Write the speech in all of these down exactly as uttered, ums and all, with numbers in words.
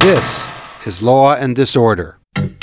This is Law and Disorder.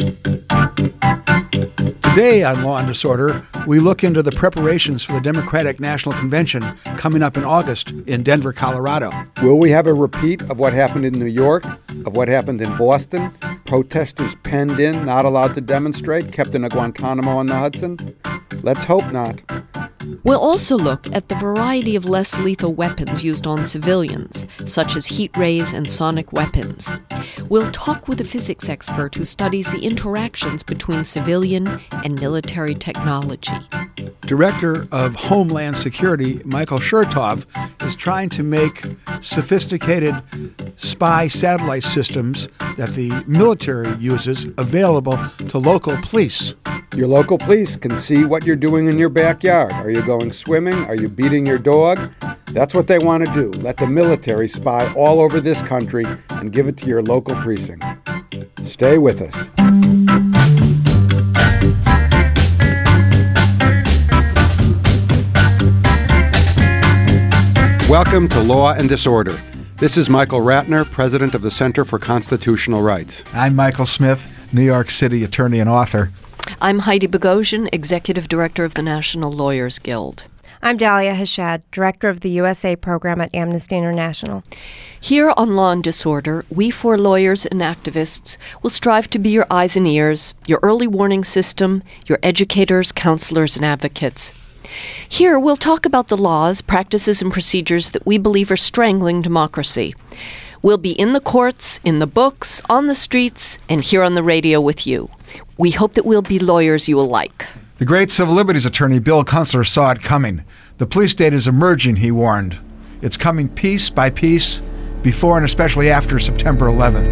Today on Law and Disorder, we look into the preparations for the Democratic National Convention coming up in August in Denver, Colorado. Will we have a repeat of what happened in New York, of what happened in Boston? Protesters penned in, not allowed to demonstrate, kept in a Guantanamo on the Hudson? Let's hope not. We'll also look at the variety of less lethal weapons used on civilians, such as heat rays and sonic weapons. We'll talk with a physics expert who studies the interactions between civilian and military technology. Director of Homeland Security, Michael Chertoff, is trying to make sophisticated spy satellite systems that the military uses available to local police. Your local police can see what you're doing in your backyard. Are you going swimming? Are you beating your dog? That's what they want to do. Let the military spy all over this country and give it to your local precinct. Stay with us. Welcome to Law and Disorder. This is Michael Ratner, president of the Center for Constitutional Rights. I'm Michael Smith, New York City attorney and author. I'm Heidi Bogosian, executive director of the National Lawyers Guild. I'm Dahlia Hashad, director of the U S A program at Amnesty International. Here on Law and Disorder, we four lawyers and activists will strive to be your eyes and ears, your early warning system, your educators, counselors, and advocates. Here, we'll talk about the laws, practices, and procedures that we believe are strangling democracy. We'll be in the courts, in the books, on the streets, and here on the radio with you. We hope that we'll be lawyers you will like. The great civil liberties attorney Bill Kunstler saw it coming. The police state is emerging, he warned. It's coming piece by piece, before and especially after September eleventh.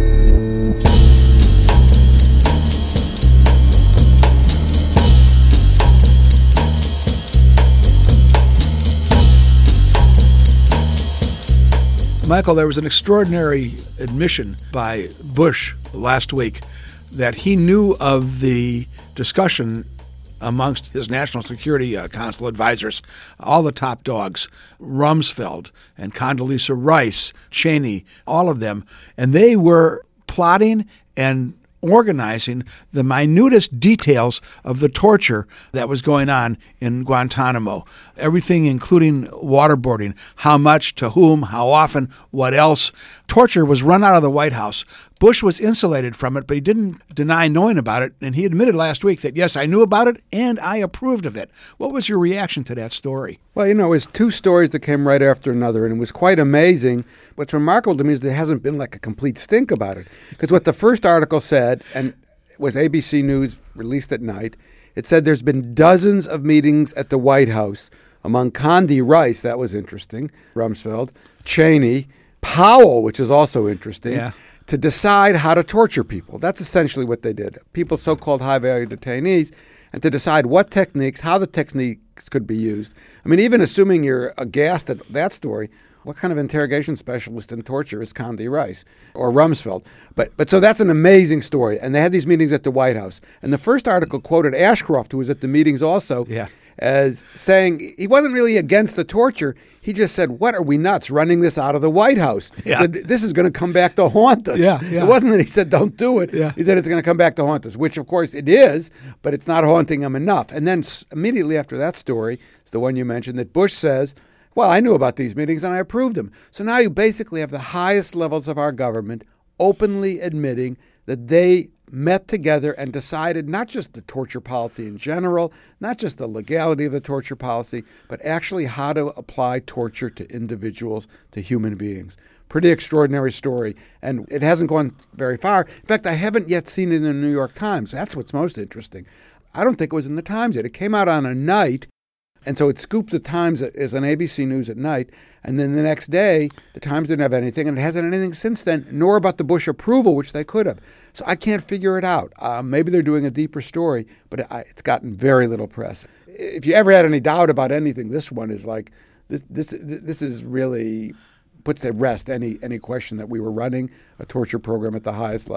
Michael, there was an extraordinary admission by Bush last week that he knew of the discussion amongst his national security uh, council advisors, all the top dogs, Rumsfeld and Condoleezza Rice, Cheney, all of them, and they were plotting and organizing the minutest details of the torture that was going on in Guantanamo. Everything including waterboarding, how much, to whom, how often, what else. Torture was run out of the White House. Bush was insulated from it, but he didn't deny knowing about it, and he admitted last week that, yes, I knew about it, and I approved of it. What was your reaction to that story? Well, you know, it was two stories that came right after another, and it was quite amazing. What's remarkable to me is there hasn't been like a complete stink about it. Because what the first article said, and it was A B C News released at night, it said there's been dozens of meetings at the White House among Condi Rice, that was interesting, Rumsfeld, Cheney, Powell, which is also interesting, yeah. to decide how to torture people. That's essentially what they did. People, so-called high-value detainees, and to decide what techniques, how the techniques could be used. I mean, even assuming you're aghast at that story, what kind of interrogation specialist in torture is Condi Rice or Rumsfeld? But but so that's an amazing story. And they had these meetings at the White House. And the first article quoted Ashcroft, who was at the meetings also, yeah. as saying he wasn't really against the torture. He just said, what are we nuts running this out of the White House? Yeah. He said, this is going to come back to haunt us. Yeah, yeah. It wasn't that he said, don't do it. Yeah. He said it's going to come back to haunt us, which, of course, it is, but it's not haunting him enough. And then immediately after that story, it's the one you mentioned, that Bush says, well, I knew about these meetings and I approved them. So now you basically have the highest levels of our government openly admitting that they met together and decided not just the torture policy in general, not just the legality of the torture policy, but actually how to apply torture to individuals, to human beings. Pretty extraordinary story, and it hasn't gone very far. In fact, I haven't yet seen it in the New York Times. That's what's most interesting. I don't think it was in the Times yet. It came out on a night, and so it scooped the Times as an A B C News at night, and then the next day, the Times didn't have anything, and it hasn't anything since then, nor about the Bush approval, which they could have. So I can't figure it out. Uh, maybe they're doing a deeper story, but it, it's gotten very little press. If you ever had any doubt about anything, this one is like, this this this is really puts to rest any any question that we were running a torture program at the highest levels.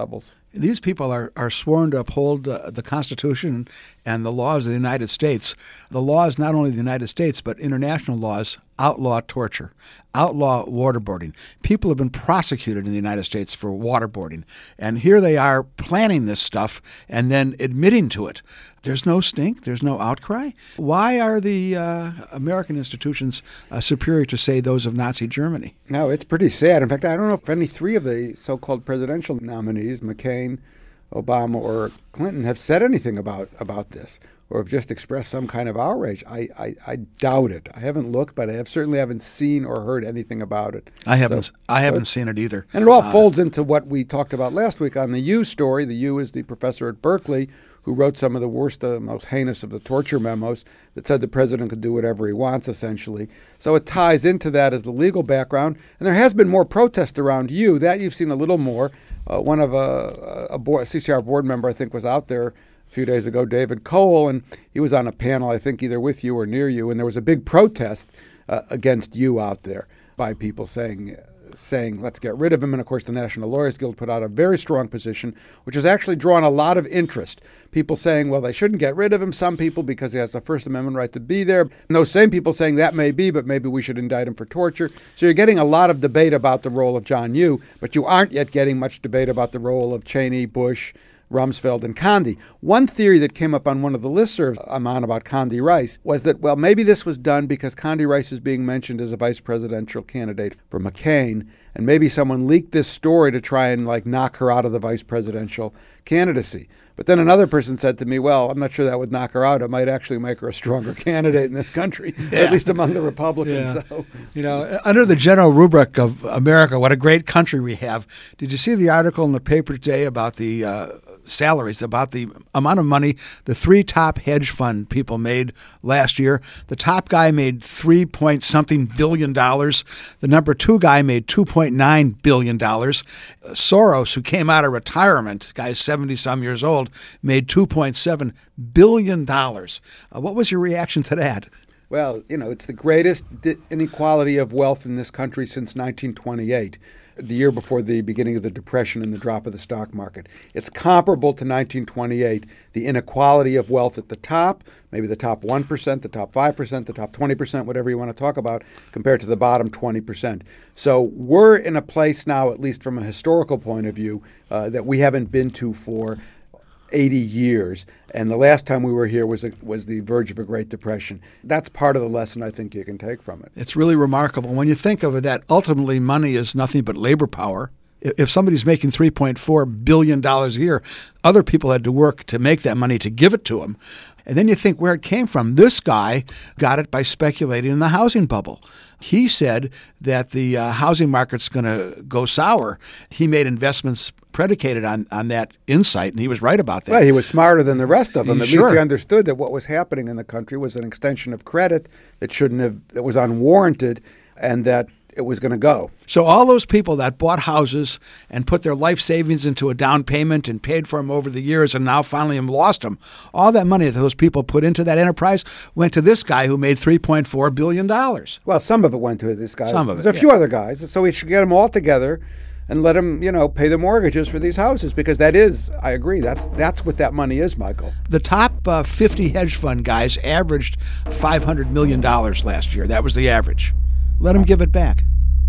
These people are, are sworn to uphold uh, the Constitution and the laws of the United States. The laws, not only of the United States, but international laws, outlaw torture, outlaw waterboarding. People have been prosecuted in the United States for waterboarding. And here they are planning this stuff and then admitting to it. There's no stink. There's no outcry. Why are the uh, American institutions uh, superior to, say, those of Nazi Germany? No, it's pretty sad. In fact, I don't know if any three of the so-called presidential nominees, McCain, Obama, or Clinton, have said anything about, about this or have just expressed some kind of outrage. I, I, I doubt it. I haven't looked, but I have certainly haven't seen or heard anything about it. I haven't So, I haven't so seen it either. And it all Uh, folds into what we talked about last week on the Yu story. The Yu is the professor at Berkeley who wrote some of the worst, uh, most heinous of the torture memos that said the president could do whatever he wants, essentially. So it ties into that as the legal background. And there has been more protest around Yu. That you've seen a little more. Uh, one of a, a board, C C R board member, I think, was out there a few days ago, David Cole, and he was on a panel, I think, either with you or near you, and there was a big protest uh, against Yu out there by people saying, saying, let's get rid of him. And, of course, the National Lawyers Guild put out a very strong position, which has actually drawn a lot of interest. People saying, well, they shouldn't get rid of him. Some people, because he has a First Amendment right to be there. And those same people saying that may be, but maybe we should indict him for torture. So you're getting a lot of debate about the role of John Yu, but you aren't yet getting much debate about the role of Cheney, Bush, Rumsfeld, and Condi. One theory that came up on one of the listservs I'm on about Condi Rice was that, well, maybe this was done because Condi Rice is being mentioned as a vice presidential candidate for McCain, and maybe someone leaked this story to try and, like, knock her out of the vice presidential candidacy. But then another person said to me, well, I'm not sure that would knock her out. It might actually make her a stronger candidate in this country, Yeah. at least among the Republicans. Yeah. So. You know, under the general rubric of America, what a great country we have. Did you see the article in the paper today about the uh, salaries, about the amount of money the three top hedge fund people made last year? The top guy made three point something billion dollars. The number two guy made two point nine billion dollars. Uh, Soros, who came out of retirement, guy's seventy some years old, made two point seven billion dollars. Uh, what was your reaction to that? Well, you know, it's the greatest di- inequality of wealth in this country since nineteen twenty-eight, the year before the beginning of the Depression and the drop of the stock market. It's comparable to nineteen twenty-eight, the inequality of wealth at the top, maybe the top one percent, the top five percent, the top twenty percent, whatever you want to talk about, compared to the bottom twenty percent. So we're in a place now, at least from a historical point of view, uh, that we haven't been to for eighty years, and the last time we were here was a, was the verge of a Great Depression. That's part of the lesson I think you can take from it. It's really remarkable. When you think of it, that ultimately money is nothing but labor power. If somebody's making three point four billion dollars a year, other people had to work to make that money to give it to them. And then you think where it came from. This guy got it by speculating in the housing bubble. He said that the uh, housing market's going to go sour. He made investments predicated on, on that insight, and he was right about that. Well, he was smarter than the rest of them. At Sure. least he understood that what was happening in the country was an extension of credit that shouldn't have, that was unwarranted, and that it was going to go. So all those people that bought houses and put their life savings into a down payment and paid for them over the years and now finally have lost them, all that money that those people put into that enterprise went to this guy who made three point four billion dollars. Well, some of it went to this guy. Some of it, There's a yeah. few other guys. So we should get them all together and let them, you know, pay the mortgages for these houses, because that is, I agree, that's that's what that money is, Michael. The top uh, fifty hedge fund guys averaged five hundred million dollars last year. That was the average. Let them give it back.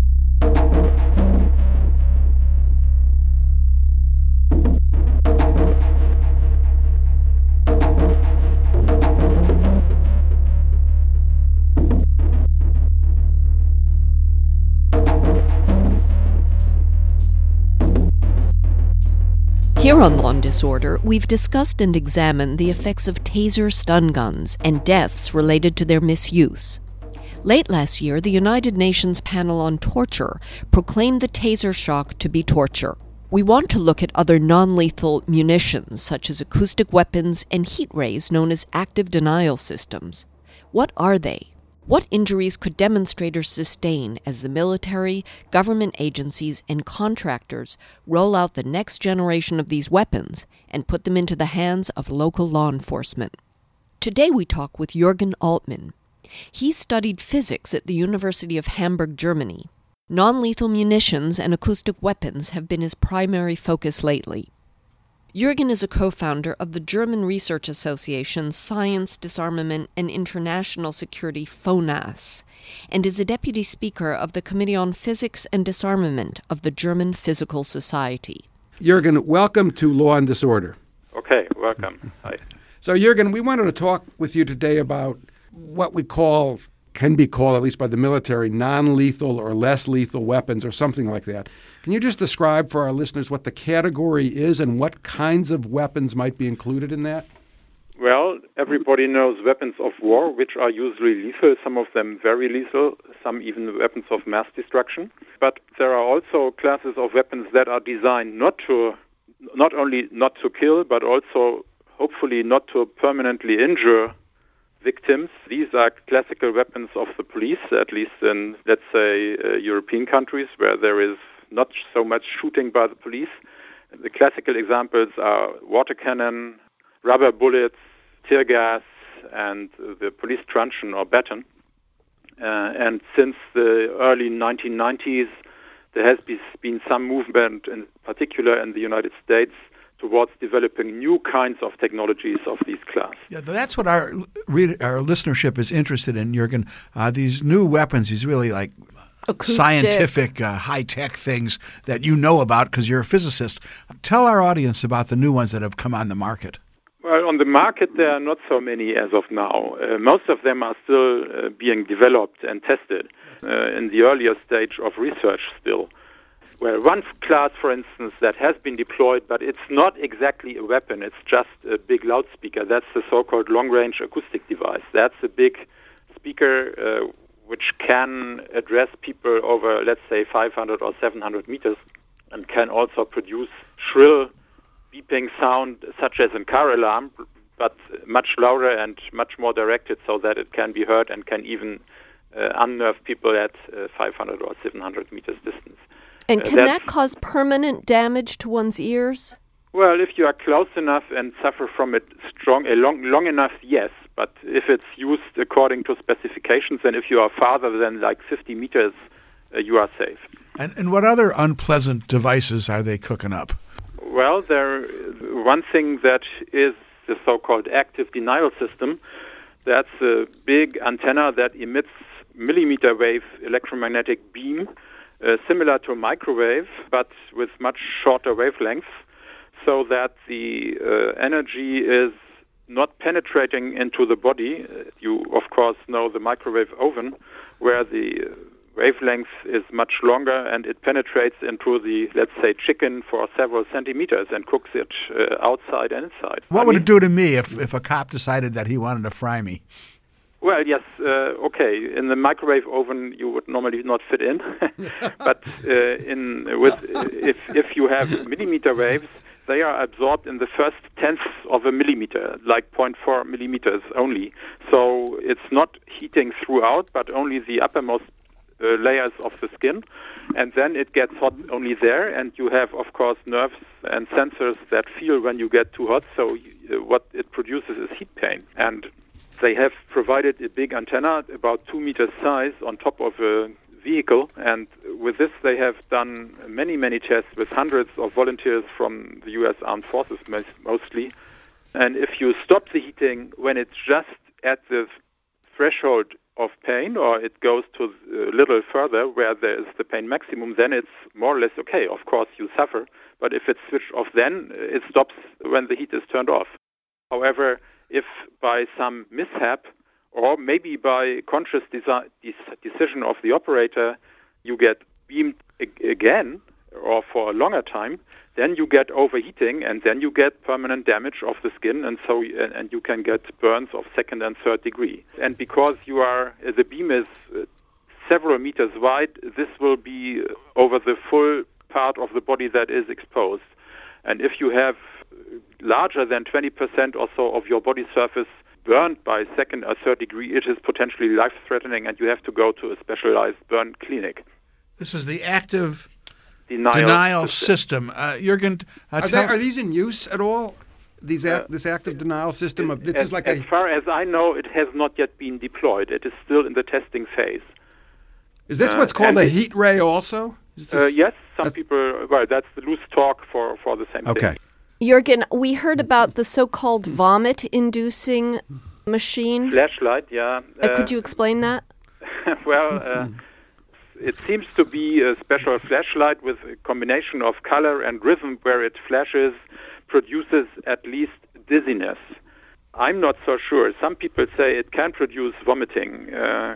Here on Law and Disorder, we've discussed and examined the effects of taser stun guns and deaths related to their misuse. Late last year, the United Nations Panel on Torture proclaimed the taser shock to be torture. We want to look at other non-lethal munitions, such as acoustic weapons and heat rays known as active denial systems. What are they? What injuries could demonstrators sustain as the military, government agencies, and contractors roll out the next generation of these weapons and put them into the hands of local law enforcement? Today we talk with Jürgen Altmann. He studied physics at the University of Hamburg, Germany. Non-lethal munitions and acoustic weapons have been his primary focus lately. Jürgen is a co-founder of the German Research Association's Science, Disarmament, and International Security FONAS, and is a deputy speaker of the Committee on Physics and Disarmament of the German Physical Society. Jürgen, welcome to Law and Disorder. Okay, welcome. Hi. So, Jürgen, we wanted to talk with you today about what we call, can be called, at least by the military, non-lethal or less lethal weapons or something like that. Can you just describe for our listeners what the category is and what kinds of weapons might be included in that? Well, everybody knows weapons of war, which are usually lethal, some of them very lethal, some even weapons of mass destruction. But there are also classes of weapons that are designed not to, not only not to kill, but also hopefully not to permanently injure victims. These are classical weapons of the police, at least in, let's say, uh, European countries where there is not so much shooting by the police. The classical examples are water cannon, rubber bullets, tear gas, and the police truncheon or baton. Uh, and since the early nineteen nineties, there has been some movement, in particular in the United States, towards developing new kinds of technologies of these class. Yeah, that's what our read, our listenership is interested in, Jürgen. Uh, these new weapons, these really like Acoustic. scientific, uh, high-tech things that you know about because you're a physicist. Tell our audience about the new ones that have come on the market. Well, on the market, there are not so many as of now. Uh, most of them are still uh, being developed and tested uh, in the earlier stage of research still. Well, one class, for instance, that has been deployed, but it's not exactly a weapon, it's just a big loudspeaker. That's the so-called long-range acoustic device. That's a big speaker uh, which can address people over, let's say, five hundred or seven hundred meters, and can also produce shrill beeping sound, such as a car alarm, but much louder and much more directed so that it can be heard and can even uh, unnerve people at uh, five hundred or seven hundred meters distance. And can uh, that cause permanent damage to one's ears? Well, if you are close enough and suffer from it strong, uh, long, long enough, yes. But if it's used according to specifications, and if you are farther than like fifty meters, uh, you are safe. And, and what other unpleasant devices are they cooking up? Well, there one thing that is the so-called active denial system. That's a big antenna that emits millimeter wave electromagnetic beam, uh, similar to a microwave, but with much shorter wavelengths, so that the uh, energy is not penetrating into the body. You, of course, know the microwave oven, where the wavelength is much longer and it penetrates into the, let's say, chicken for several centimeters and cooks it uh, outside and inside. What I would mean, it do to me if, if a cop decided that he wanted to fry me? Well, yes, uh, okay. In the microwave oven, you would normally not fit in, but uh, in with if if you have millimeter waves, they are absorbed in the first tenth of a millimeter, like zero point four millimeters only. So it's not heating throughout, but only the uppermost uh, layers of the skin. And then it gets hot only there, and you have, of course, nerves and sensors that feel when you get too hot. So uh, what it produces is heat pain. And they have provided a big antenna, about two meters size, on top of a vehicle, and with this they have done many, many tests with hundreds of volunteers from the U S Armed Forces mostly. And if you stop the heating when it's just at the threshold of pain, or it goes to a little further where there is the pain maximum, then it's more or less okay. Of course, you suffer, but if it's switched off then, it stops when the heat is turned off. However, if by some mishap, or maybe by conscious desi- decision of the operator, you get beamed ag- again, or for a longer time, then you get overheating, and then you get permanent damage of the skin, and so and, and you can get burns of second and third degree. And because you are the beam is uh, several meters wide, this will be over the full part of the body that is exposed. And if you have larger than twenty percent or so of your body surface burned by second or third degree, it is potentially life-threatening, and you have to go to a specialized burn clinic. This is the active denial, denial system. system. Uh, Jürgen, uh, Are, tell, they, are these in use at all? These act, Uh, this active denial system? Of, this as, is like as a, far as I know, it has not yet been deployed. It is still in the testing phase. is this uh, what's called and a it- heat ray also? Is Uh, this- yes, some that's- people, well, that's the loose talk for, for the same Okay. thing. Jürgen, we heard about the so-called vomit-inducing machine. Flashlight, yeah. Uh, could you explain that? Well, uh, it seems to be a special flashlight with a combination of color and rhythm where it flashes, produces at least dizziness. I'm not so sure. Some people say it can produce vomiting. Uh,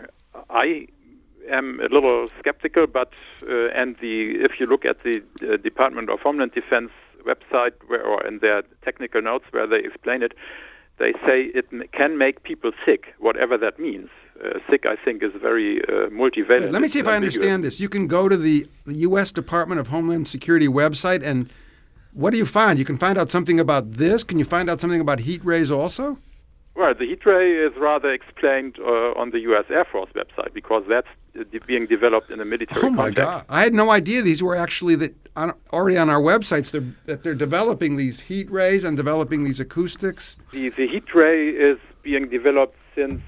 I am a little skeptical, but uh, and the if you look at the uh, Department of Homeland Defense website where, or in their technical notes where they explain it, they say it m- can make people sick, whatever that means. Uh, sick, I think, is very uh, multivalent. Wait, let me see if I understand this. You can go to the, the U S Department of Homeland Security website, and what do you find? You can find out something about this. Can you find out something about heat rays also? Well, the heat ray is rather explained uh, on the U S Air Force website because that's uh, de- being developed in a military Oh, my context. God. I had no idea these were actually that on, already on our websites, they're, that they're developing these heat rays and developing these acoustics. The, the heat ray is being developed since,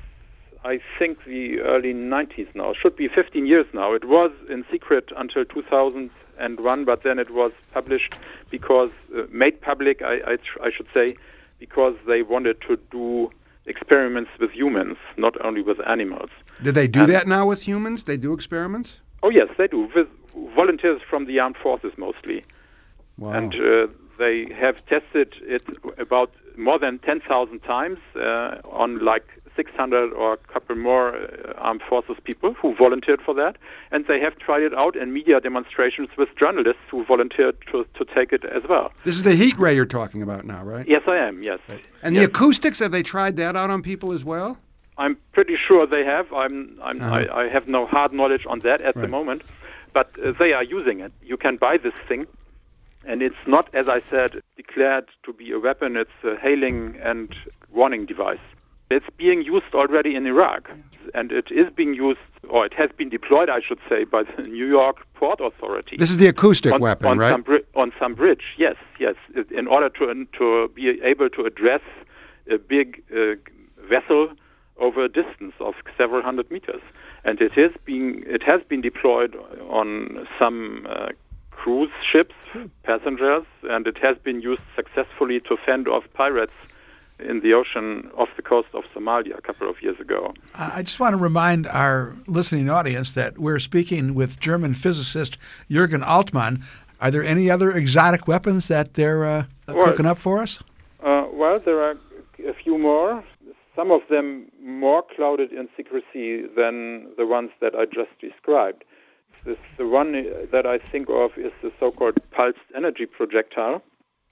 I think, the early nineties now. It should be fifteen years now. It was in secret until two thousand one, but then it was published because, uh, made public, I, I, tr- I should say, because they wanted to do experiments with humans, not only with animals. Did they do And- that now with humans? They do experiments? Oh, yes, they do, with volunteers from the armed forces mostly. Wow. And uh, they have tested it about more than ten thousand times uh, on like six hundred or a couple more uh, armed forces people who volunteered for that. And they have tried it out in media demonstrations with journalists who volunteered to, to take it as well. This is the heat ray you're talking about now, right? Yes, I am, yes. And the Yes. acoustics, have they tried that out on people as well? I'm pretty sure they have. I'm, I'm, Uh-huh. I, I have no hard knowledge on that at the Right. moment. But uh, they are using it. You can buy this thing. And it's not, as I said, declared to be a weapon. It's a hailing and warning device. It's being used already in Iraq. And it is being used, or it has been deployed, I should say, by the New York Port Authority. This is the acoustic on, weapon, on right? Some bri- on some bridge, yes, yes. It- In order to to be able to address a big uh, vessel over a distance of several hundred meters, and it is being it has been deployed on some uh, cruise ships, passengers, and it has been used successfully to fend off pirates in the ocean off the coast of Somalia a couple of years ago. I just want to remind our listening audience that we're speaking with German physicist Jürgen Altmann. Are there any other exotic weapons that they're uh, Well, cooking up for us? Uh, well, there are a few more. Some of them more clouded in secrecy than the ones that I just described. This, the one that I think of is the so-called pulsed energy projectile.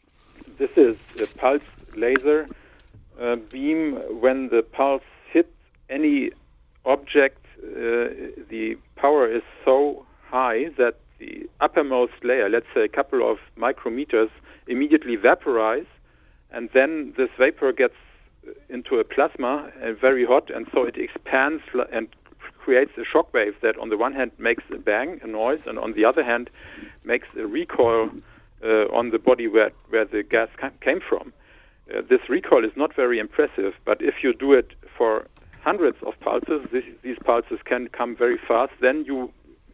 This is a pulsed laser uh, beam. When the pulse hits any object, uh, the power is so high that the uppermost layer, let's say a couple of micrometers, immediately vaporize, and then this vapor gets into a plasma, uh, very hot, and so it expands and creates a shock wave that on the one hand makes a bang, a noise, and on the other hand makes a recoil uh, on the body where, where the gas ca- came from. Uh, this recoil is not very impressive, but if you do it for hundreds of pulses, this, these pulses can come very fast, then you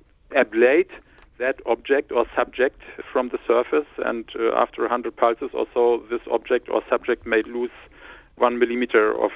ablate that object or subject from the surface, and uh, after one hundred pulses or so, this object or subject may lose one millimeter of,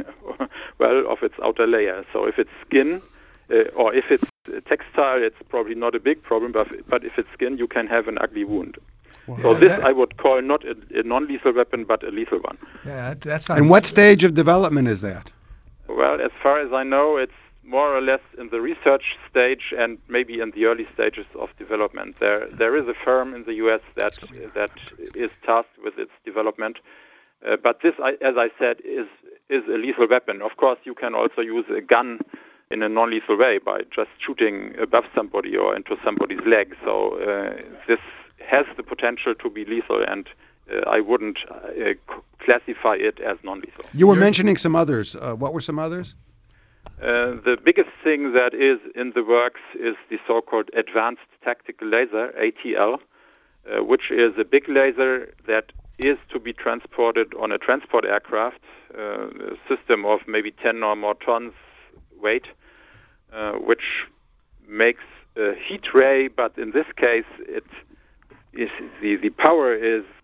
well, of its outer layer. So if it's skin, uh, or if it's textile, it's probably not a big problem, but, but if it's skin, you can have an ugly wound. So Yeah, this that- I would call not a, a non-lethal weapon, but a lethal one. Yeah, that, that sounds. And what stage of development is that? Well, as far as I know, it's more or less in the research stage and maybe in the early stages of development. There, there is a firm in the U S that that is tasked with its development. Uh, but this, I, as I said, is is a lethal weapon. Of course, you can also use a gun in a non-lethal way by just shooting above somebody or into somebody's leg. So uh, this has the potential to be lethal, and uh, I wouldn't uh, c- classify it as non-lethal. You were mentioning some others. Uh, what were some others? Uh, the biggest thing that is in the works is the so-called Advanced Tactical Laser, A T L, uh, which is a big laser that is to be transported on a transport aircraft, uh, a system of maybe ten or more tons weight, uh, which makes a heat ray, but in this case, it is the, the power is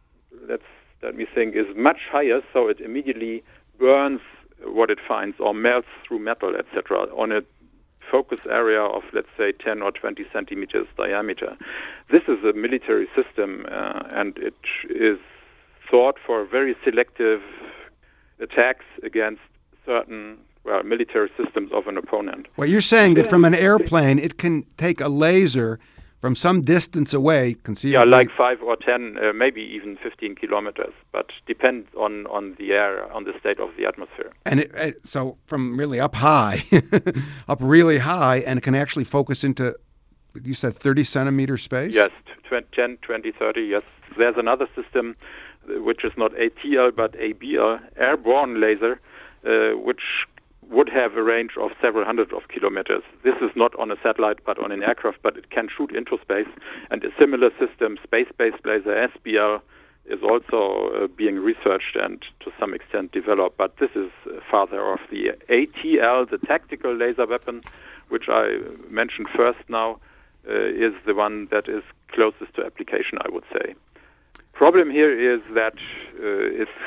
let's let me think, is much higher, so it immediately burns what it finds or melts through metal, et cetera, on a focus area of, let's say, ten or twenty centimeters diameter. This is a military system, uh, and it is thought for very selective attacks against certain well, military systems of an opponent. Well, you're saying that from an airplane, it can take a laser from some distance away, conceivably. Yeah, like five or ten, uh, maybe even fifteen kilometers, but depends on, on the air, on the state of the atmosphere. And it, it, so from really up high, up really high, and it can actually focus into, you said thirty centimeter space? Yes, ten, twenty, thirty, yes. There's another system, which is not A T L, but A B L, airborne laser, uh, which would have a range of several hundred of kilometers. This is not on a satellite, but on an aircraft, but it can shoot into space. And a similar system, space-based laser, S B L, is also uh, being researched and to some extent developed. But this is uh, farther off. The A T L, the tactical laser weapon, which I mentioned first now, uh, is the one that is closest to application, I would say. Problem here is that uh, if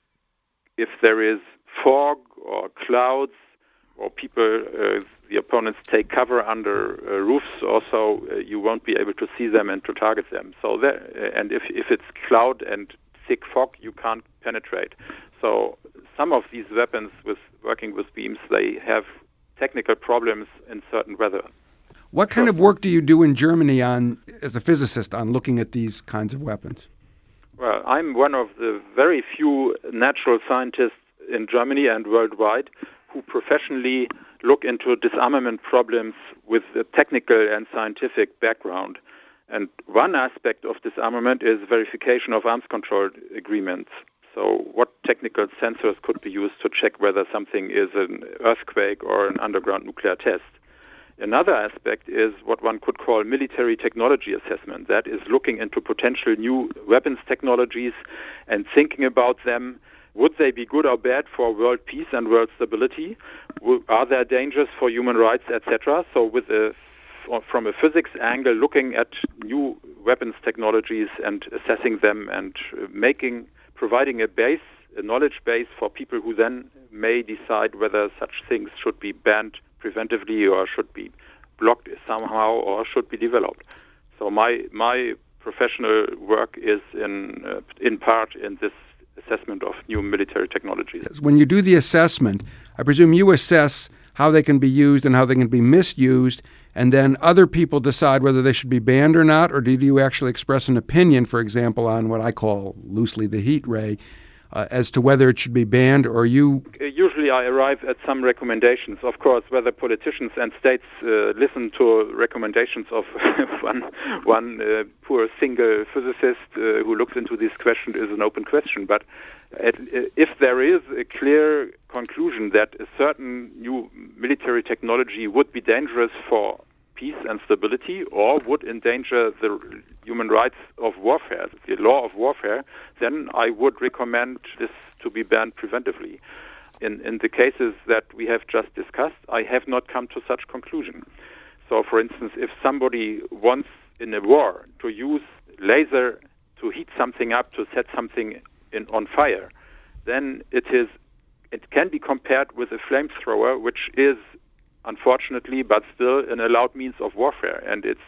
if there is fog or clouds or people, uh, the opponents take cover under uh, roofs also, uh, you won't be able to see them and to target them. So there, and if, if it's cloud and thick fog, you can't penetrate. So some of these weapons with working with beams, they have technical problems in certain weather. What kind of work do you do in Germany on, as a physicist, on looking at these kinds of weapons? Well, I'm one of the very few natural scientists in Germany and worldwide who professionally look into disarmament problems with a technical and scientific background. And one aspect of disarmament is verification of arms control agreements. So what technical sensors could be used to check whether something is an earthquake or an underground nuclear test. Another aspect is what one could call military technology assessment. That is looking into potential new weapons technologies and thinking about them. Would they be good or bad for world peace and world stability? Are there dangers for human rights, et cetera? So with a, from a physics angle, looking at new weapons technologies and assessing them and making, providing a base, a knowledge base for people who then may decide whether such things should be banned preventively or should be blocked somehow or should be developed. So my my professional work is in uh, in part in this assessment of new military technologies. When you do the assessment, I presume you assess how they can be used and how they can be misused, and then other people decide whether they should be banned or not, or do you actually express an opinion, for example, on what I call loosely the heat ray, uh, as to whether it should be banned, or you... Usually I arrive at some recommendations. Of course, whether politicians and states uh, listen to recommendations of one, one uh, poor single physicist uh, who looks into this question is an open question. But at, if there is a clear conclusion that a certain new military technology would be dangerous for peace and stability or would endanger the human rights of warfare, the law of warfare, then I would recommend this to be banned preventively. In, in the cases that we have just discussed, I have not come to such conclusion. So, for instance, if somebody wants in a war to use laser to heat something up, to set something in, on fire, then it is it can be compared with a flamethrower, which is unfortunately, but still an allowed means of warfare. And it's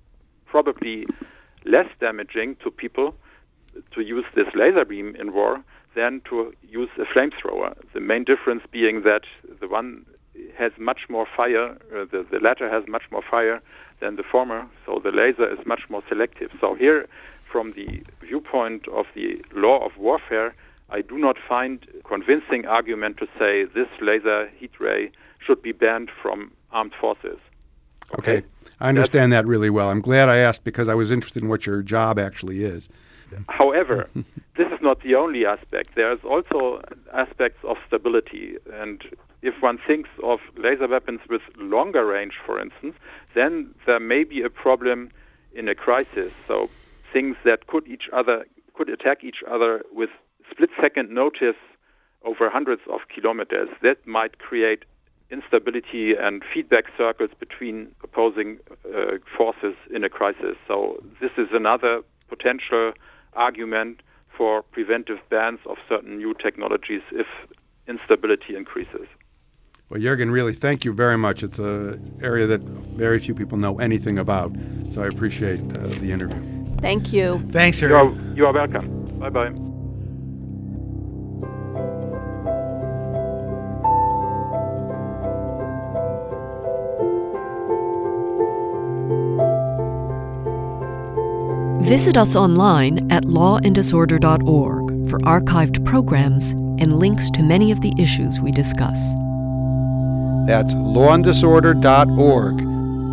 probably less damaging to people to use this laser beam in war than to use a flamethrower. The main difference being that the one has much more fire, uh, the, the latter has much more fire than the former, so the laser is much more selective. So here, from the viewpoint of the law of warfare, I do not find a convincing argument to say this laser heat ray should be banned from armed forces. Okay. okay. I understand That's, that really well. I'm glad I asked because I was interested in what your job actually is. However, this is not the only aspect. There's also aspects of stability. And if one thinks of laser weapons with longer range, for instance, then there may be a problem in a crisis. So things that could each other could attack each other with split-second notice over hundreds of kilometers, that might create instability and feedback circles between opposing uh, forces in a crisis. So this is another potential argument for preventive bans of certain new technologies if instability increases. Well, Jürgen, really, thank you very much. It's an area that very few people know anything about, so I appreciate uh, the interview. Thank you. Thanks, Harry. You are, you are welcome. Bye-bye. Visit us online at law and disorder dot org for archived programs and links to many of the issues we discuss. That's law and disorder dot org.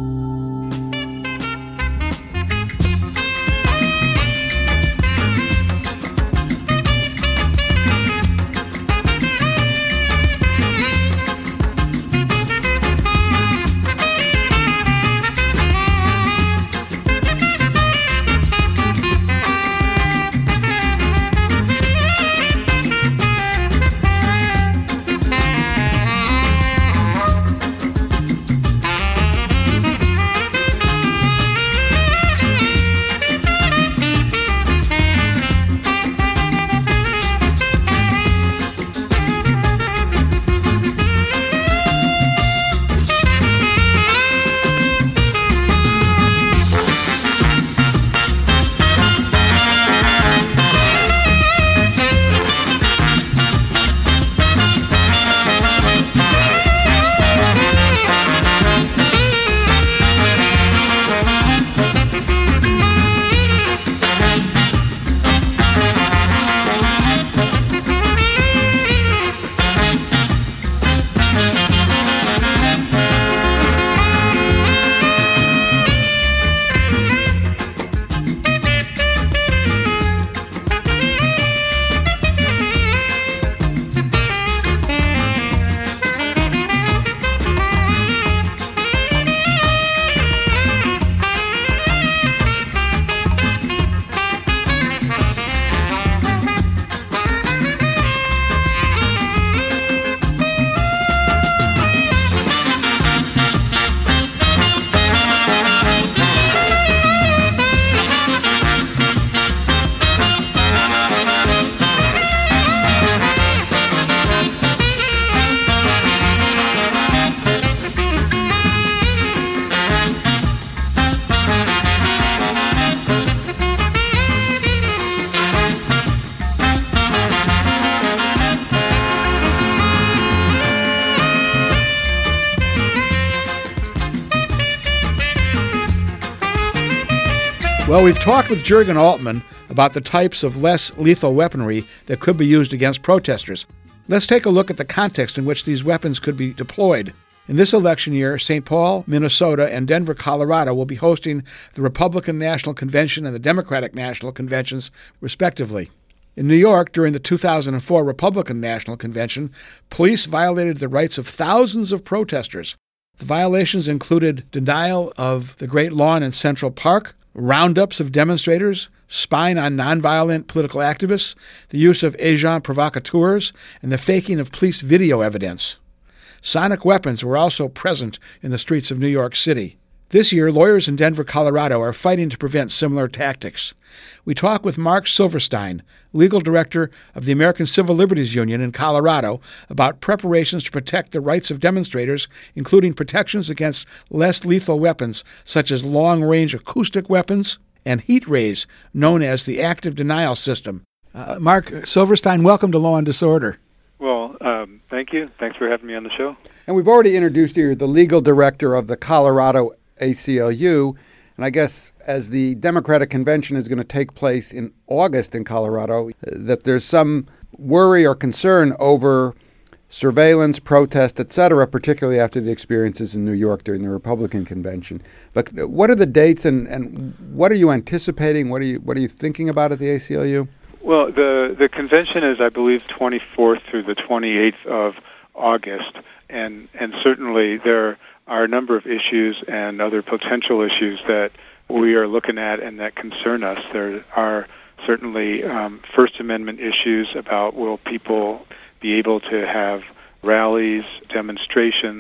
Well, we've talked with Jürgen Altmann about the types of less lethal weaponry that could be used against protesters. Let's take a look at the context in which these weapons could be deployed. In this election year, Saint Paul, Minnesota, and Denver, Colorado will be hosting the Republican National Convention and the Democratic National Conventions, respectively. In New York, during the two thousand four Republican National Convention, police violated the rights of thousands of protesters. The violations included denial of the Great Lawn in Central Park, roundups of demonstrators, spying on nonviolent political activists, the use of agents provocateurs, and the faking of police video evidence. Sonic weapons were also present in the streets of New York City. This year, lawyers in Denver, Colorado are fighting to prevent similar tactics. We talk with Mark Silverstein, legal director of the American Civil Liberties Union in Colorado, about preparations to protect the rights of demonstrators, including protections against less lethal weapons such as long-range acoustic weapons and heat rays, known as the active denial system. Uh, Mark Silverstein, welcome to Law and Disorder. Well, um, thank you. Thanks for having me on the show. And we've already introduced you the legal director of the Colorado A C L U. And I guess as the Democratic Convention is going to take place in August in Colorado, that there's some worry or concern over surveillance, protest, et cetera, particularly after the experiences in New York during the Republican Convention. But what are the dates and, and what are you anticipating? What are you what are you thinking about at the A C L U? Well, the, the convention is, I believe, twenty-fourth through the twenty-eighth of August. And, and certainly there are a number of issues and other potential issues that we are looking at and that concern us. There are certainly um, First Amendment issues about will people be able to have rallies, demonstrations,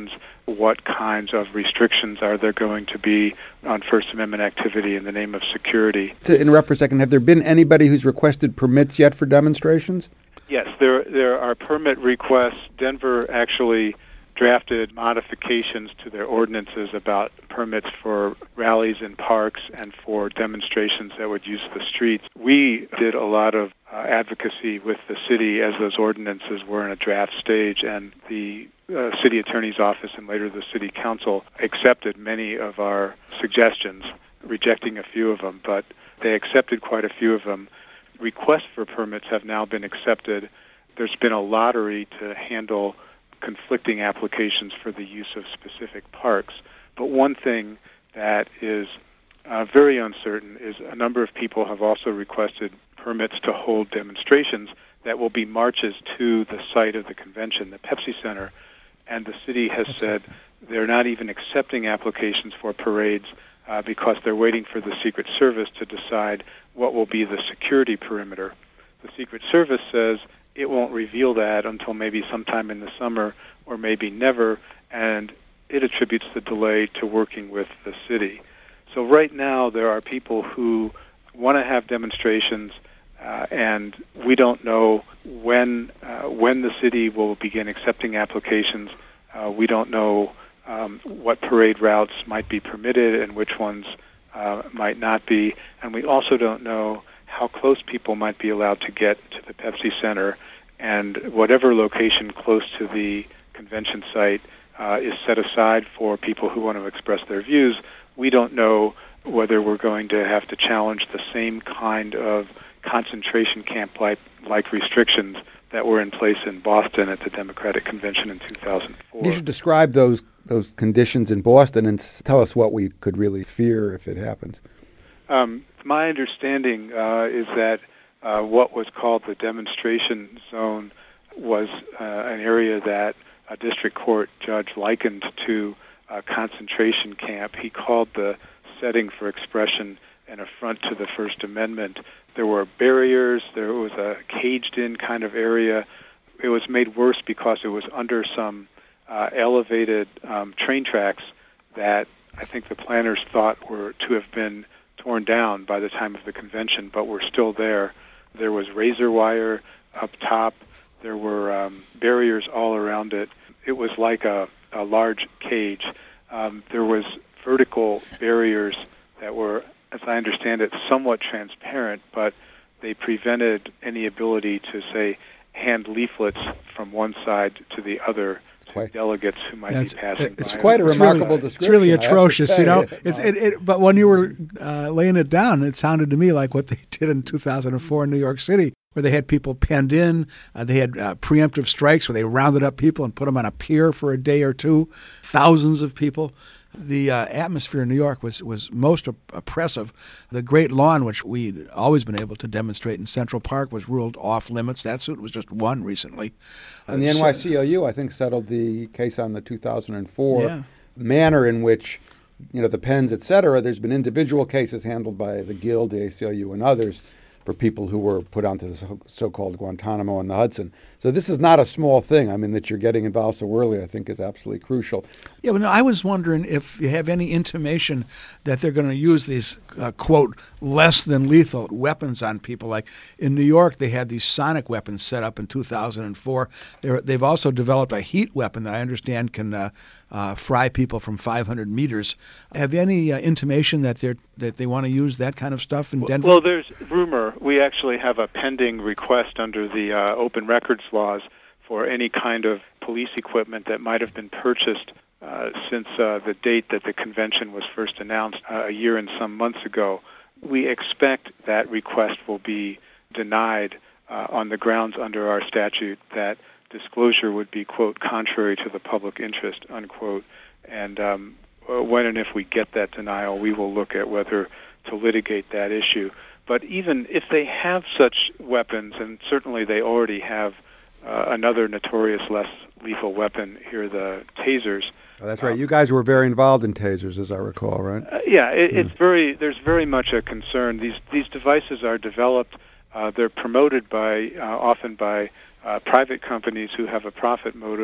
what kinds of restrictions are there going to be on First Amendment activity in the name of security. To interrupt for a second, have there been anybody who's requested permits yet for demonstrations? Yes, there there are permit requests. Denver actually drafted modifications to their ordinances about permits for rallies in parks and for demonstrations that would use the streets. We did a lot of uh, advocacy with the city as those ordinances were in a draft stage, and the uh, city attorney's office and later the city council accepted many of our suggestions, rejecting a few of them, but they accepted quite a few of them. Requests for permits have now been accepted. There's been a lottery to handle conflicting applications for the use of specific parks. But one thing that is uh, very uncertain is a number of people have also requested permits to hold demonstrations that will be marches to the site of the convention, the Pepsi Center. And the city has said they're not even accepting applications for parades uh, because they're waiting for the Secret Service to decide what will be the security perimeter. The Secret Service says it won't reveal that until maybe sometime in the summer or maybe never, and it attributes the delay to working with the city. So right now there are people who want to have demonstrations, uh, and we don't know when uh, when the city will begin accepting applications. Uh, we don't know um, what parade routes might be permitted and which ones uh, might not be, and we also don't know how close people might be allowed to get to the Pepsi Center, and whatever location close to the convention site uh, is set aside for people who want to express their views. We don't know whether we're going to have to challenge the same kind of concentration camp-like like restrictions that were in place in Boston at the Democratic Convention in two thousand four. You should describe those those conditions in Boston and s- tell us what we could really fear if it happens. Um, my understanding uh, is that uh, what was called the demonstration zone was uh, an area that a district court judge likened to a concentration camp. He called the setting for expression an affront to the First Amendment. There were barriers. There was a caged-in kind of area. It was made worse because it was under some uh, elevated um, train tracks that I think the planners thought were to have been torn down by the time of the convention, but were still there. There was razor wire up top. There were um, barriers all around it. It was like a, a large cage. Um, there was vertical barriers that were, as I understand it, somewhat transparent, but they prevented any ability to, say, hand leaflets from one side to the other to quite, delegates who might yeah, be passing it's by. quite a it's remarkable really, description. It's really I have to atrocious, say. you know. It's, it, it, but when you were uh, laying it down, it sounded to me like what they did in two thousand four in New York City, where they had people penned in. Uh, they had uh, preemptive strikes where they rounded up people and put them on a pier for a day or two, thousands of people. The uh, atmosphere in New York was, was most op- oppressive. The Great Lawn, which we'd always been able to demonstrate in Central Park, was ruled off limits. That suit was just won recently. And the Uh, N Y C L U, I think, settled the case on the two thousand four Yeah. manner in which, you know, the Pens, et cetera. There's been individual cases handled by the Guild, the A C L U, and others for people who were put onto the so- so-called Guantanamo and the Hudson. So this is not a small thing. I mean, that you're getting involved so early, I think, is absolutely crucial. Yeah, but no, I was wondering if you have any intimation that they're going to use these, uh, quote, less than lethal weapons on people. Like in New York, they had these sonic weapons set up in two thousand four. They're, they've also developed a heat weapon that I understand can uh, uh, fry people from five hundred meters. Have you any uh, intimation that they're that they want to use that kind of stuff in Denver? Well, there's rumor. We actually have a pending request under the uh, open records laws for any kind of police equipment that might have been purchased uh, since uh, the date that the convention was first announced uh, a year and some months ago. We expect that request will be denied uh, on the grounds under our statute that disclosure would be, quote, contrary to the public interest, unquote. And um, when and if we get that denial, we will look at whether to litigate that issue. But even if they have such weapons, and certainly they already have uh, another notorious less lethal weapon here, the tasers. Oh, that's right. Um, you guys were very involved in tasers, as I recall, right? Uh, yeah, it, mm. it's very. There's very much a concern. These these devices are developed. Uh, they're promoted by uh, often by uh, private companies who have a profit motive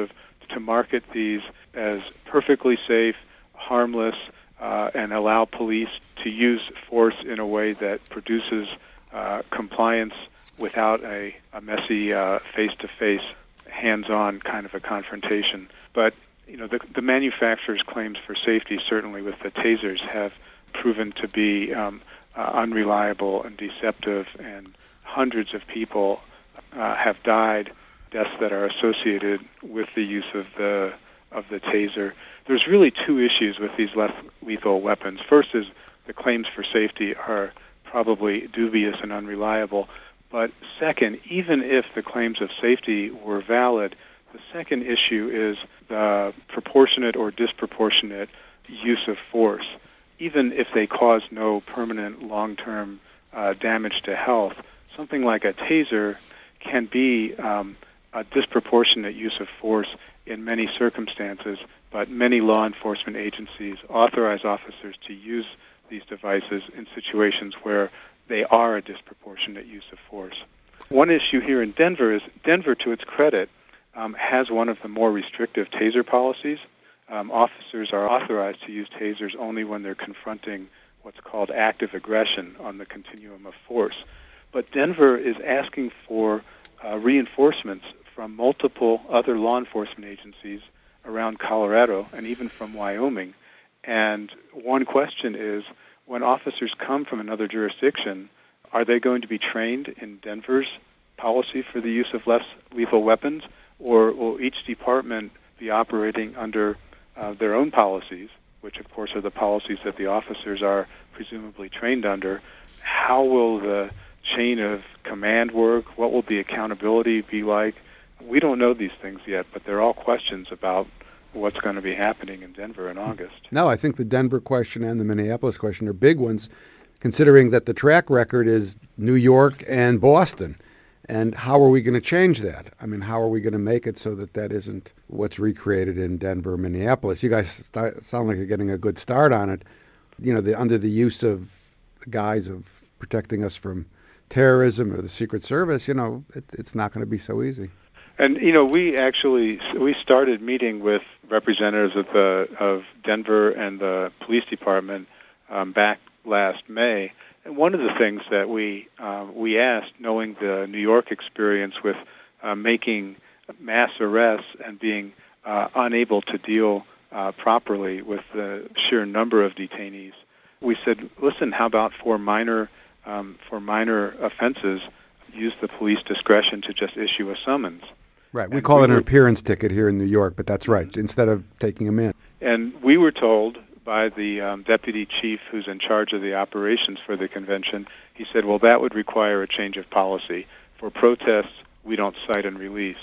to market these as perfectly safe, harmless, uh, and allow police to use force in a way that produces uh, compliance without a, a messy uh, face-to-face, hands-on kind of a confrontation. But you know, the, the manufacturer's claims for safety, certainly with the tasers, have proven to be um, uh, unreliable and deceptive, and hundreds of people uh, have died, deaths that are associated with the use of the of the taser. There's really two issues with these less lethal weapons. First is the claims for safety are probably dubious and unreliable. But second, even if the claims of safety were valid, the second issue is the proportionate or disproportionate use of force. Even if they cause no permanent long-term uh, damage to health, something like a taser can be um, a disproportionate use of force in many circumstances, but many law enforcement agencies authorize officers to use these devices in situations where they are a disproportionate use of force. One issue here in Denver is Denver, to its credit, um, has one of the more restrictive taser policies. Um, officers are authorized to use tasers only when they're confronting what's called active aggression on the continuum of force. But Denver is asking for uh, reinforcements from multiple other law enforcement agencies around Colorado and even from Wyoming. And one question is, when officers come from another jurisdiction, are they going to be trained in Denver's policy for the use of less lethal weapons, or will each department be operating under uh, their own policies, which of course are the policies that the officers are presumably trained under? How will the chain of command work? What will the accountability be like? We don't know these things yet, but they're all questions about what's going to be happening in Denver in August. No, I think the Denver question and the Minneapolis question are big ones, considering that the track record is New York and Boston. And how are we going to change that? I mean, how are we going to make it so that that isn't what's recreated in Denver, Minneapolis? You guys st- sound like you're getting a good start on it. You know, the, under the use of the guise of protecting us from terrorism or the Secret Service, you know, it, it's not going to be so easy. And you know, we actually we started meeting with representatives of the of Denver and the police department um, back last May. And one of the things that we uh, we asked, knowing the New York experience with uh, making mass arrests and being uh, unable to deal uh, properly with the sheer number of detainees, we said, listen, how about for minor um, for minor offenses, use the police discretion to just issue a summons. Right. We and call we it an were, appearance ticket here in New York, but that's right, instead of taking them in. And we were told by the um, deputy chief who's in charge of the operations for the convention, he said, well, that would require a change of policy. For protests, we don't cite and release.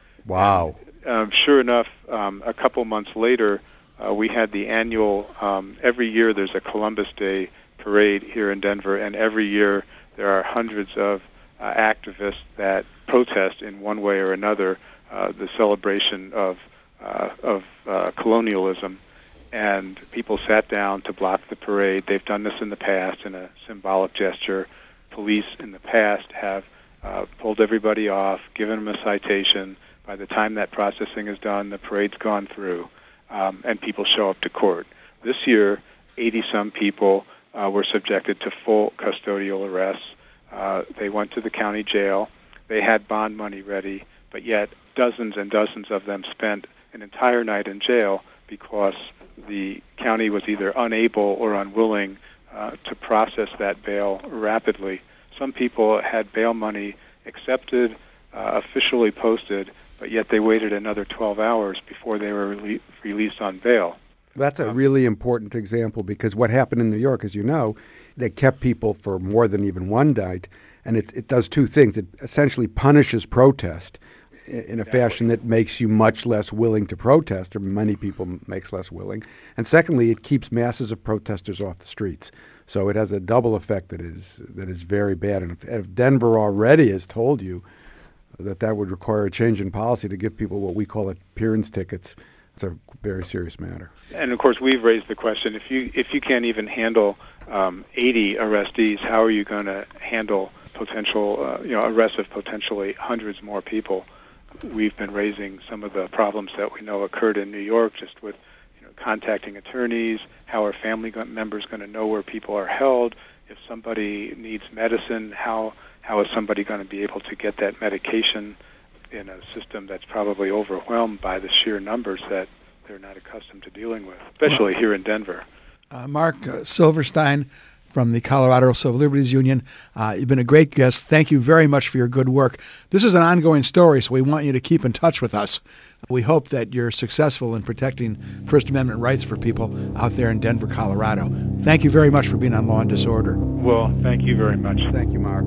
Wow. And, um, sure enough, um, a couple months later, uh, we had the annual, um, every year there's a Columbus Day parade here in Denver, and every year there are hundreds of uh, activists that protest in one way or another uh, the celebration of uh, of uh, colonialism. And people sat down to block the parade. They've done this in the past in a symbolic gesture. Police in the past have uh, pulled everybody off, given them a citation. By the time that processing is done, the parade's gone through, um, and people show up to court. This year, eighty-some people uh, were subjected to full custodial arrests. Uh, they went to the county jail. They had bond money ready, but yet dozens and dozens of them spent an entire night in jail because the county was either unable or unwilling uh, to process that bail rapidly. Some people had bail money accepted, uh, officially posted, but yet they waited another twelve hours before they were rele- released on bail. That's a really important example, because what happened in New York, as you know, they kept people for more than even one night, and it, it does two things. It essentially punishes protest in a fashion that makes you much less willing to protest, or many people makes less willing. And secondly, it keeps masses of protesters off the streets. So it has a double effect that is that is very bad. And if, if Denver already has told you that that would require a change in policy to give people what we call appearance tickets, it's a very serious matter. And of course, we've raised the question: if you if you can't even handle um, eighty arrestees, how are you going to handle potential uh, you know arrests of potentially hundreds more people? we've been raising some of the problems that we know occurred in New York, just with you know, contacting attorneys, how are family members going to know where people are held, if somebody needs medicine, how how is somebody going to be able to get that medication in a system that's probably overwhelmed by the sheer numbers that they're not accustomed to dealing with, especially here in Denver. Uh, Mark uh, Silverstein from the Colorado Civil Liberties Union, uh, you've been a great guest. Thank you very much for your good work. This is an ongoing story, so we want you to keep in touch with us. We hope that you're successful in protecting First Amendment rights for people out there in Denver, Colorado. Thank you very much for being on Law and Disorder. Well, thank you very much. Thank you, Mark.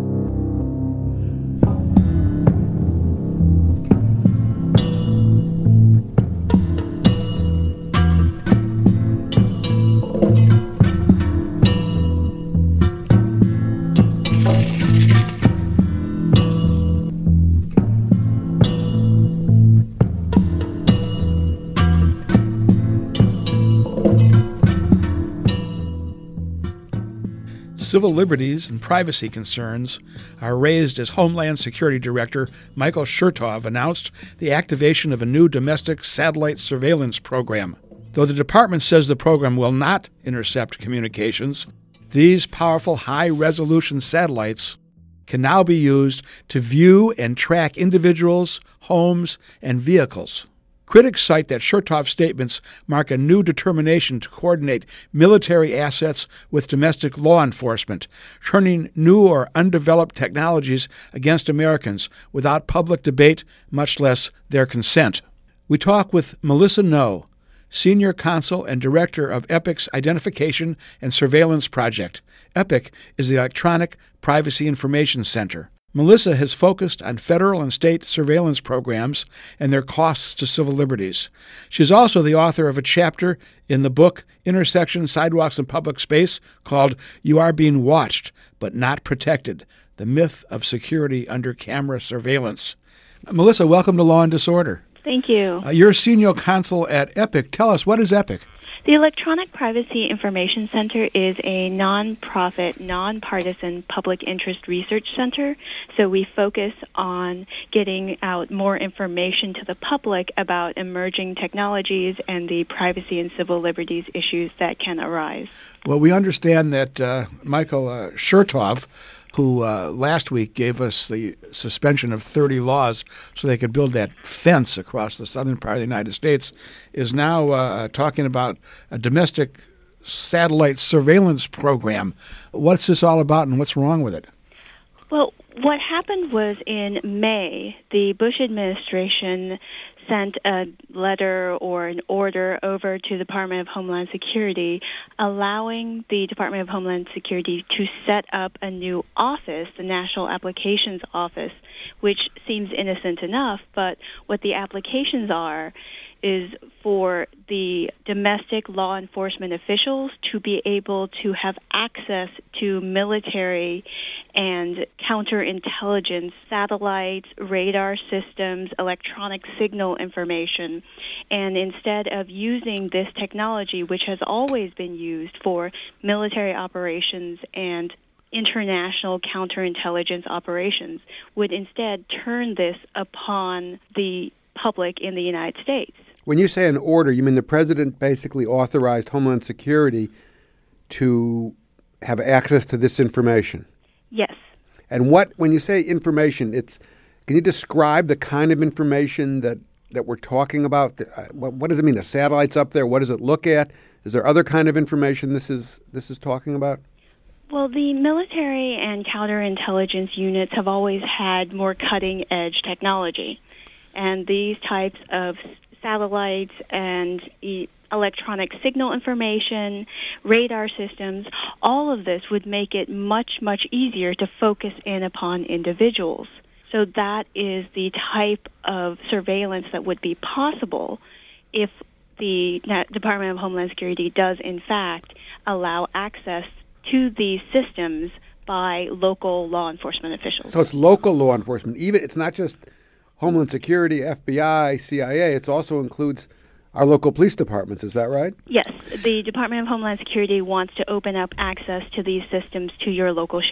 Civil liberties and privacy concerns are raised as Homeland Security Director Michael Chertoff announced the activation of a new domestic satellite surveillance program. Though the department says the program will not intercept communications, these powerful high-resolution satellites can now be used to view and track individuals, homes, and vehicles. Critics cite that Chertoff's statements mark a new determination to coordinate military assets with domestic law enforcement, turning new or undeveloped technologies against Americans without public debate, much less their consent. We talk with Melissa No, Senior Counsel and Director of EPIC's Identification and Surveillance Project. EPIC is the Electronic Privacy Information Center. Melissa has focused on federal and state surveillance programs and their costs to civil liberties. She's also the author of a chapter in the book Intersections, Sidewalks, and Public Space called You Are Being Watched, But Not Protected, The Myth of Security Under Camera Surveillance. Melissa, welcome to Law and Disorder. Thank you. Uh, you're Senior Counsel at EPIC. Tell us, what is EPIC? The Electronic Privacy Information Center is a nonprofit, nonpartisan public interest research center. So we focus on getting out more information to the public about emerging technologies and the privacy and civil liberties issues that can arise. Well, we understand that uh, Michael uh, Chertoff, who uh, last week gave us the suspension of thirty laws so they could build that fence across the southern part of the United States, is now uh, talking about a domestic satellite surveillance program. What's this all about and what's wrong with it? Well, what happened was in May, the Bush administration sent a letter or an order over to the Department of Homeland Security allowing the Department of Homeland Security to set up a new office, the National Applications Office, which seems innocent enough, but what the applications are is for the domestic law enforcement officials to be able to have access to military and counterintelligence satellites, radar systems, electronic signal information. And instead of using this technology, which has always been used for military operations and international counterintelligence operations, would instead turn this upon the public in the United States. When you say an order, you mean the president basically authorized Homeland Security to have access to this information? Yes. And what, when you say information, it's, can you describe the kind of information that, that we're talking about? What, what does it mean? The satellite's up there. What does it look at? Is there other kind of information this is this is talking about? Well, the military and counterintelligence units have always had more cutting-edge technology. And these types of satellites and e- electronic signal information, radar systems, all of this would make it much, much easier to focus in upon individuals. So that is the type of surveillance that would be possible if the Department of Homeland Security does, in fact, allow access to these systems by local law enforcement officials. So it's local law enforcement. Even it's not just Homeland Security, F B I, C I A. It also includes our local police departments. Is that right? Yes. The Department of Homeland Security wants to open up access to these systems to your local sheriff.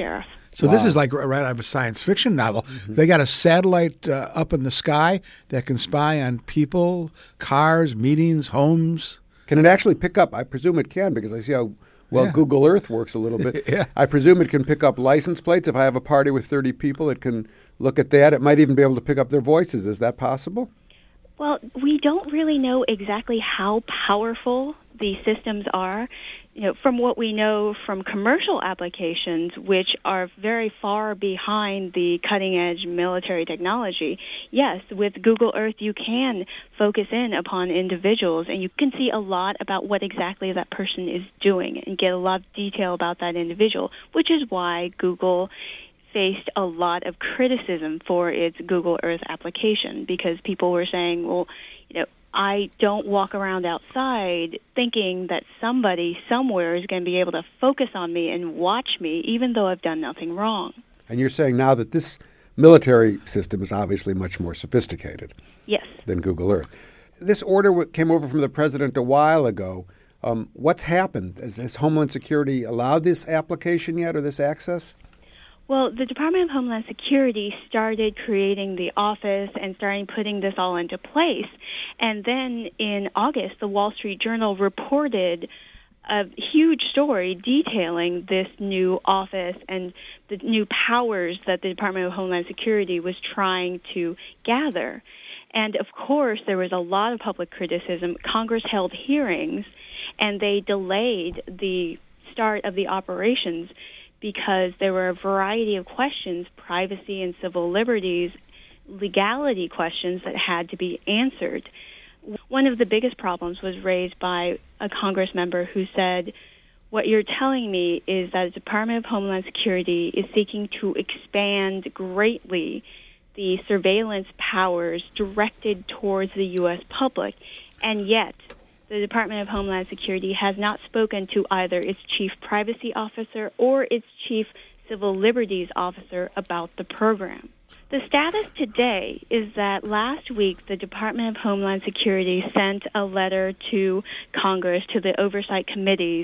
So Wow. this is like right out of a science fiction novel. Mm-hmm. They got a satellite uh, up in the sky that can spy on people, cars, meetings, homes. Can it actually pick up? I presume it can, because I see how well Yeah. Google Earth works a little bit. Yeah. I presume it can pick up license plates. If I have a party with thirty people, it can look at that. It might even be able to pick up their voices. Is that possible? Well, we don't really know exactly how powerful the systems are. You know, from what we know from commercial applications, which are very far behind the cutting-edge military technology, yes, with Google Earth you can focus in upon individuals, and you can see a lot about what exactly that person is doing and get a lot of detail about that individual, which is why Google faced a lot of criticism for its Google Earth application, because people were saying, well, you know, I don't walk around outside thinking that somebody somewhere is going to be able to focus on me and watch me, even though I've done nothing wrong. And you're saying now that this military system is obviously much more sophisticated Yes. than Google Earth. This order w- came over from the president a while ago. Um, what's happened? Has, has Homeland Security allowed this application yet, or this access? Well, the Department of Homeland Security started creating the office and starting putting this all into place. And then in August, the Wall Street Journal reported a huge story detailing this new office and the new powers that the Department of Homeland Security was trying to gather. And of course, there was a lot of public criticism. Congress held hearings, and they delayed the start of the operations because there were a variety of questions, privacy and civil liberties, legality questions that had to be answered. One of the biggest problems was raised by a Congress member who said, what you're telling me is that the Department of Homeland Security is seeking to expand greatly the surveillance powers directed towards the U S public, and yet the Department of Homeland Security has not spoken to either its chief privacy officer or its chief civil liberties officer about the program. The status today is that last week the Department of Homeland Security sent a letter to Congress, to the oversight committees,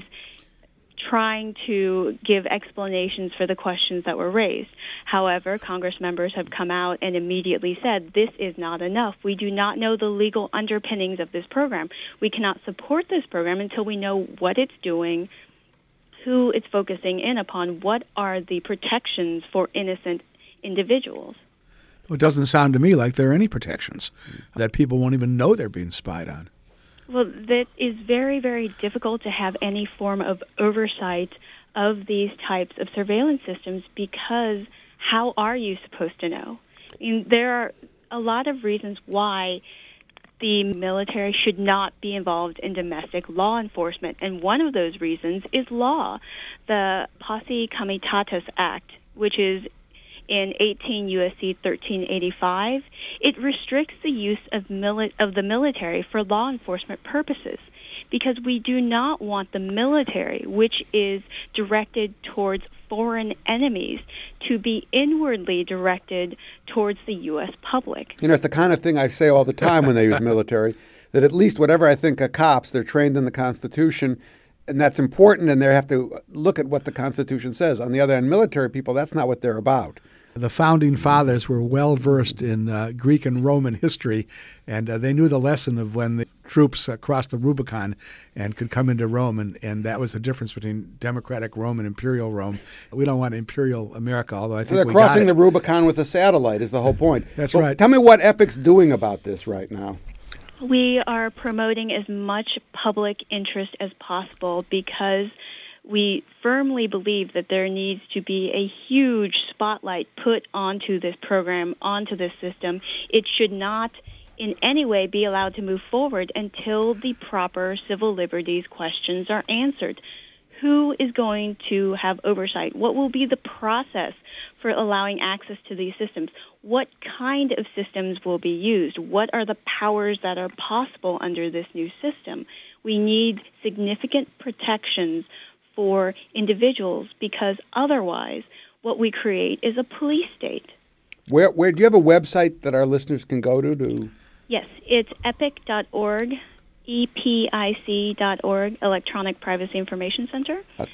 trying to give explanations for the questions that were raised. However, Congress members have come out and immediately said, this is not enough. We do not know the legal underpinnings of this program. We cannot support this program until we know what it's doing, who it's focusing in upon, what are the protections for innocent individuals. Well, it doesn't sound to me like there are any protections, that people won't even know they're being spied on. Well, that is very, very difficult to have any form of oversight of these types of surveillance systems, because how are you supposed to know? I mean, there are a lot of reasons why the military should not be involved in domestic law enforcement, and one of those reasons is law. The Posse Comitatus Act, which is in eighteen U S C thirteen eighty-five, it restricts the use of, mili- of the military for law enforcement purposes, because we do not want the military, which is directed towards foreign enemies, to be inwardly directed towards the U S public. You know, it's the kind of thing I say all the time when they use military, that at least whatever I think of cops, they're trained in the Constitution, and that's important, and they have to look at what the Constitution says. On the other hand, military people, that's not what they're about. The founding fathers were well versed in uh, Greek and Roman history, and uh, they knew the lesson of when the troops uh, crossed the Rubicon and could come into Rome, and, and that was the difference between democratic Rome and imperial Rome. We don't want imperial America, although I think So they're we crossing got the it. Rubicon with a satellite is the whole point. That's Well, right. Tell me what Epic's doing about this right now. We are promoting as much public interest as possible, because we firmly believe that there needs to be a huge spotlight put onto this program, onto this system. It should not in any way be allowed to move forward until the proper civil liberties questions are answered. Who is going to have oversight? What will be the process for allowing access to these systems? What kind of systems will be used? What are the powers that are possible under this new system? We need significant protections for individuals, because otherwise what we create is a police state. Where, where do you have a website that our listeners can go to? to Yes, it's epic dot org, E P I C dot org, Electronic Privacy Information Center. uh,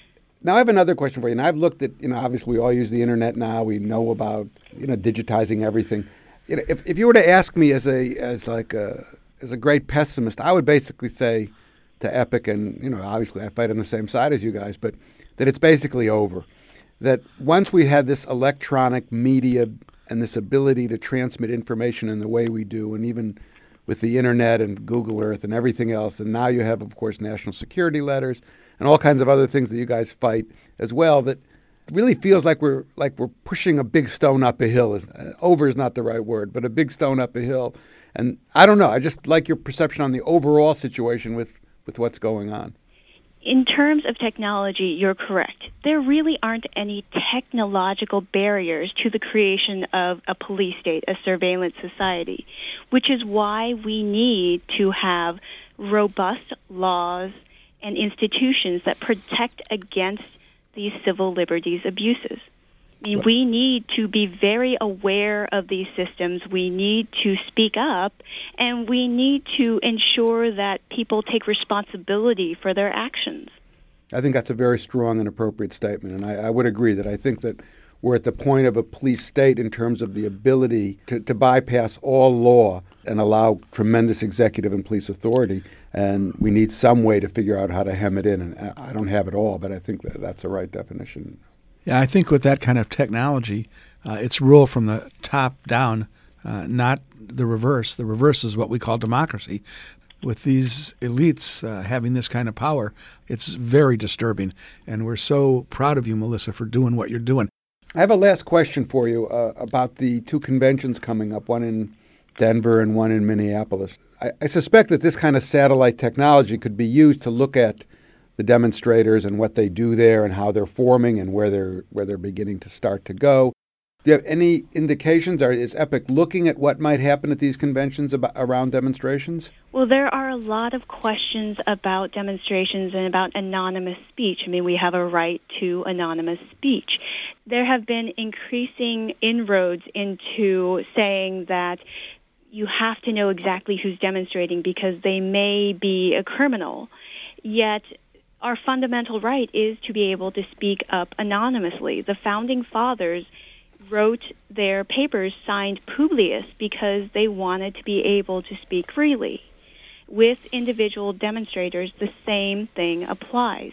Now I have another question for you. And I've looked at, you know, obviously we all use the internet now. We know about, you know, digitizing everything. You know, if if you were to ask me as a as like a as a great pessimist, I would basically say to Epic, and you know, obviously I fight on the same side as you guys, but that it's basically over. That once we had this electronic media and this ability to transmit information in the way we do, and even with the internet and Google Earth and everything else, and now you have, of course, national security letters and all kinds of other things that you guys fight as well, that it really feels like we're like we're pushing a big stone up a hill. Uh, over is not the right word, but a big stone up a hill. And I don't know. I just like your perception on the overall situation with, with what's going on. In terms of technology, you're correct. There really aren't any technological barriers to the creation of a police state, a surveillance society, which is why we need to have robust laws and institutions that protect against these civil liberties abuses. I mean, we need to be very aware of these systems. We need to speak up, and we need to ensure that people take responsibility for their actions. I think that's a very strong and appropriate statement, and I, I would agree that I think that we're at the point of a police state in terms of the ability to, to bypass all law and allow tremendous executive and police authority, and we need some way to figure out how to hem it in. And I don't have it all, but I think that that's the right definition. Yeah, I think with that kind of technology, uh, it's rule from the top down, uh, not the reverse. The reverse is what we call democracy. With these elites uh, having this kind of power, it's very disturbing. And we're so proud of you, Melissa, for doing what you're doing. I have a last question for you uh, about the two conventions coming up, one in Denver and one in Minneapolis. I, I suspect that this kind of satellite technology could be used to look at the demonstrators and what they do there and how they're forming and where they're where they're beginning to start to go. Do you have any indications, or is Epic looking at what might happen at these conventions about, around demonstrations? Well, there are a lot of questions about demonstrations and about anonymous speech. I mean, we have a right to anonymous speech. There have been increasing inroads into saying that you have to know exactly who's demonstrating because they may be a criminal. Yet our fundamental right is to be able to speak up anonymously. The Founding Fathers wrote their papers signed Publius because they wanted to be able to speak freely. With individual demonstrators, the same thing applies.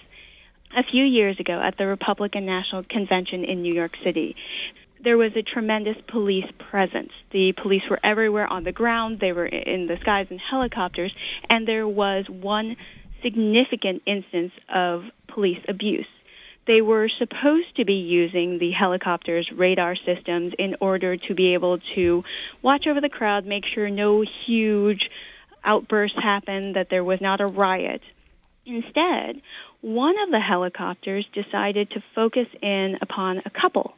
A few years ago at the Republican National Convention in New York City, there was a tremendous police presence. The police were everywhere on the ground. They were in the skies in helicopters, and there was one significant instance of police abuse. They were supposed to be using the helicopters' radar systems in order to be able to watch over the crowd, make sure no huge outbursts happened, that there was not a riot. Instead, one of the helicopters decided to focus in upon a couple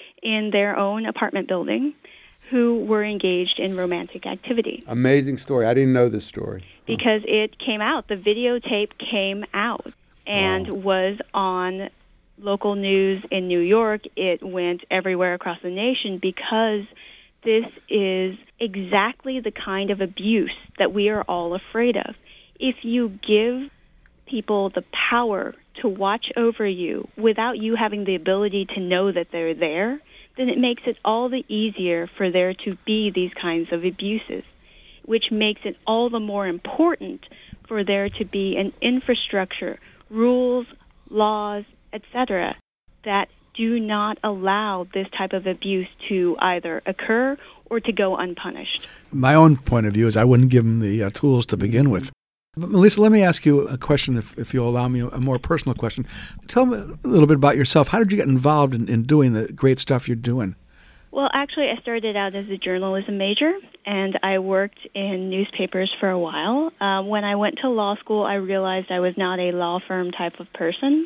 in their own apartment building who were engaged in romantic activity. Amazing story. I didn't know this story. Because it came out. The videotape came out and wow. was on local news in New York. It went everywhere across the nation because this is exactly the kind of abuse that we are all afraid of. If you give people the power to watch over you without you having the ability to know that they're there, then it makes it all the easier for there to be these kinds of abuses, which makes it all the more important for there to be an infrastructure, rules, laws, et cetera, that do not allow this type of abuse to either occur or to go unpunished. My own point of view is I wouldn't give them the uh, tools to begin with. But Melissa, let me ask you a question, if, if you'll allow me, a more personal question. Tell me a little bit about yourself. How did you get involved in, in doing the great stuff you're doing? Well, actually, I started out as a journalism major, and I worked in newspapers for a while. Uh, when I went to law school, I realized I was not a law firm type of person.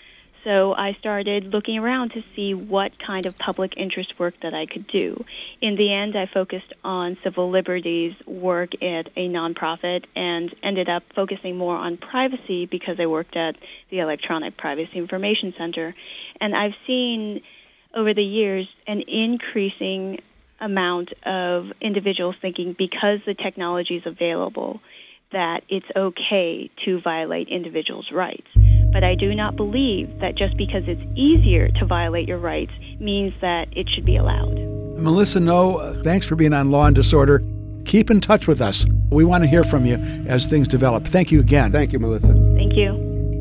So I started looking around to see what kind of public interest work that I could do. In the end, I focused on civil liberties work at a nonprofit and ended up focusing more on privacy because I worked at the Electronic Privacy Information Center. And I've seen over the years an increasing amount of individuals thinking because the technology is available that it's okay to violate individuals' rights. but I do not believe that just because it's easier to violate your rights means that it should be allowed. Melissa Ngo, uh, thanks for being on Law and Disorder. Keep in touch with us. We want to hear from you as things develop. Thank you again. Thank you, Melissa. Thank you.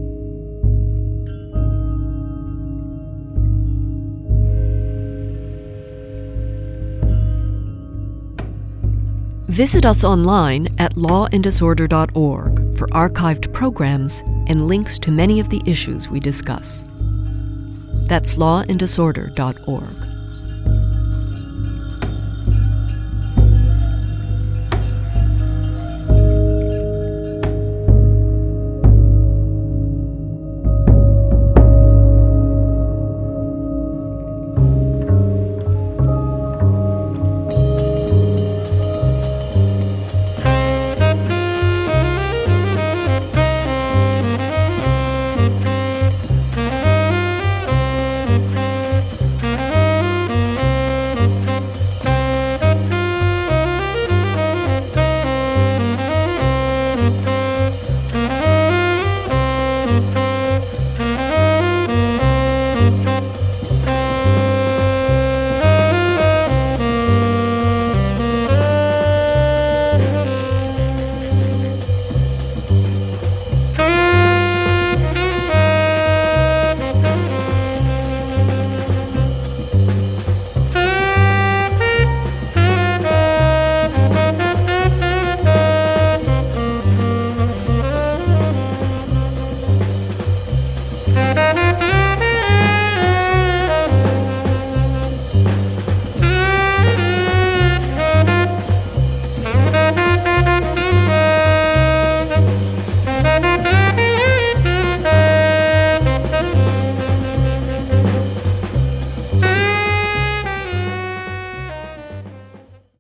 Visit us online at law and disorder dot org for archived programs and links to many of the issues we discuss. That's law and disorder dot org.